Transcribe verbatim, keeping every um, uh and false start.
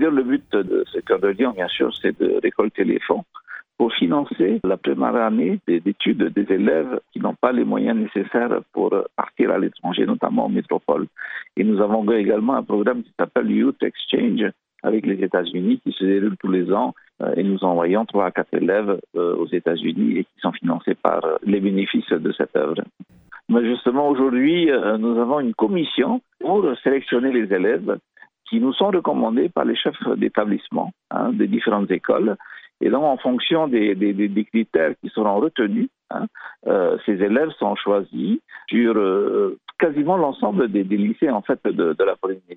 dire, le but de ce cœur de lion, bien sûr, c'est de récolter les fonds pour financer la première année d'études des élèves qui n'ont pas les moyens nécessaires pour partir à l'étranger, notamment en métropole. Et nous avons également un programme qui s'appelle Youth Exchange avec les États-Unis qui se déroule tous les ans et nous envoyons trois à quatre élèves aux États-Unis et qui sont financés par les bénéfices de cette œuvre. Mais justement, aujourd'hui, nous avons une commission pour sélectionner les élèves qui nous sont recommandés par les chefs d'établissement hein, des différentes écoles. Et donc, en fonction des, des, des critères qui seront retenus, hein, euh, ces élèves sont choisis sur euh, quasiment l'ensemble des, des lycées en fait de, de la Polynésie.